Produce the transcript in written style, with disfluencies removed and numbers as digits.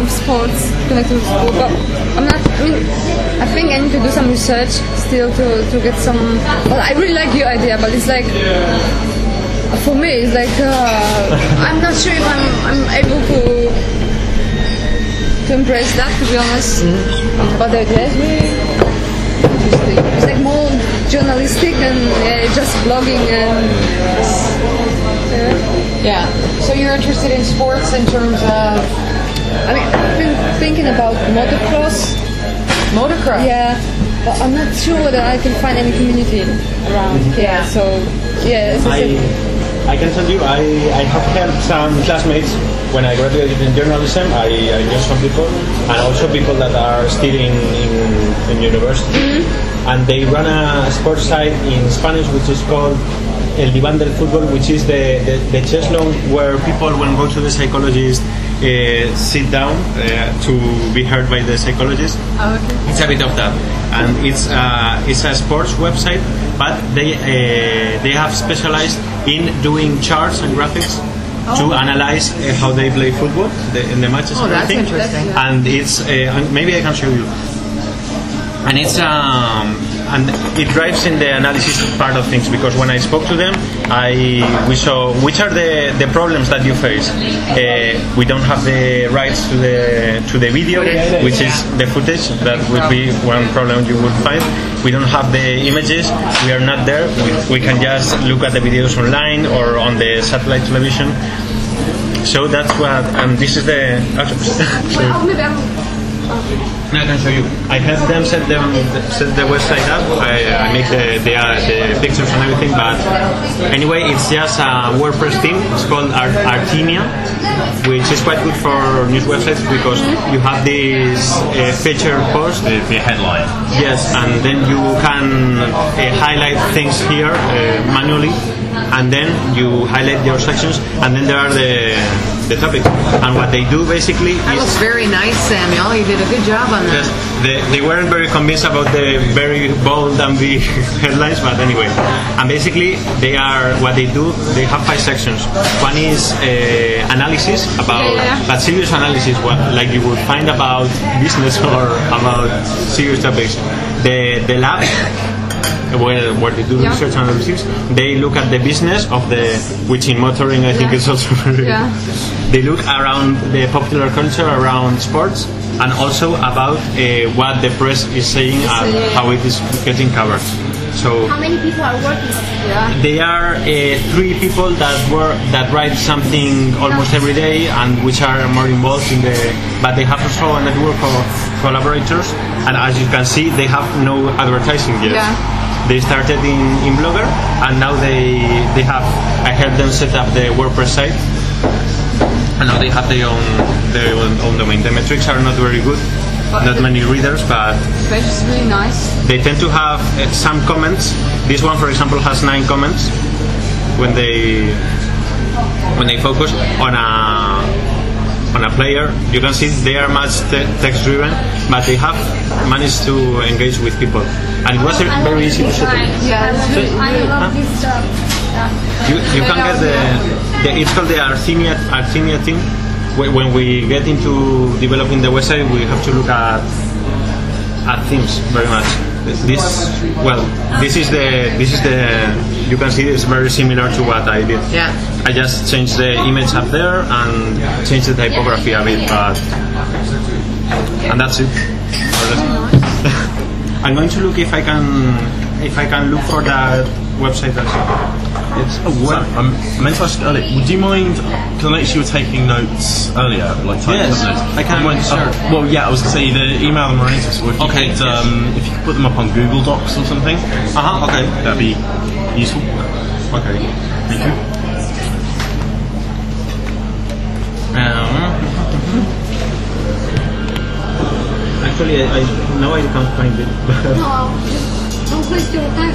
sports connected with football, but I'm not. I mean, I think I need to do some research still to get some. Well, I really like your idea, but it's like for me, it's like I'm not sure if I'm able to embrace that, to be honest. But the idea is really interesting. It's like more journalistic than just blogging and. Yeah. So you're interested in sports in terms of? I mean, I've been thinking about motocross. Motocross? Yeah, but I'm not sure whether I can find any community around here. So, yeah, as I said. I can tell you, I have helped some classmates when I graduated in journalism. I knew some people, and also people that are still in university. And they run a sports site in Spanish which is called El Diván del Fútbol, which is the chess lounge where people, when go to the psychologist, sit down to be heard by the psychologist. Oh, okay. It's a bit of that, and it's a sports website, but they have specialized in doing charts and graphics to analyze how they play football in the matches. Oh, and that's everything. interesting. And it's maybe I can show you. And it's and it drives in the analysis part of things, because when I spoke to them, we saw which are the problems that you face. We don't have the rights to the video, which is the footage. That would be one problem you would find. We don't have the images. We are not there. We can just look at the videos online or on the satellite television. So that's what. And this is the. I can show you. I help them set the website up. I make the pictures and everything. But anyway, it's just a WordPress theme. It's called Artemia, which is quite good for news websites because you have this feature post, the headline. Yes, and then you can highlight things here manually, and then you highlight your sections, and then there are the topics. And what they do basically that looks very nice, Samuel. You did a good job on that. Yes, they weren't very convinced about the very bold and big headlines, but anyway. And basically, what they do, they have 5 sections. One is analysis about, but serious analysis, like you would find about business or about serious topics. The lab, where they do research and analysis, they look at the business of which in motoring I think is also very. They look around the popular culture around sports, and also about what the press is saying and how it is getting covered. So how many people are working? They are 3 people that write something almost every day, and which are more involved in but they have also a network of collaborators, and as you can see, they have no advertising yet. They started in Blogger, and now they have. I helped them set up the WordPress site, and now they have their own domain. The metrics are not very good, not many readers, but the page is really nice. They tend to have some comments. This one, for example, has 9 comments when they focus on a player. You can see they are much text driven, but they have managed to engage with people, and it was very easy to set up. I love this stuff. You can get it's called the Artemia thing. When we get into developing the website, we have to look at themes very much. This is the. You can see it's very similar to what I did. Yeah. I just changed the image up there and changed the typography a bit, and that's it. I'm going to look if I can look for that website also. I meant to ask earlier, would you mind, because I noticed you were taking notes earlier, like typing yes, notes. I can. Sure. Well, yeah, I was going to say either email them or anything, so if you could put them up on Google Docs or something. Okay. That'd be useful. Okay. Thank you. Actually, now I can't find it. No, don't waste your time.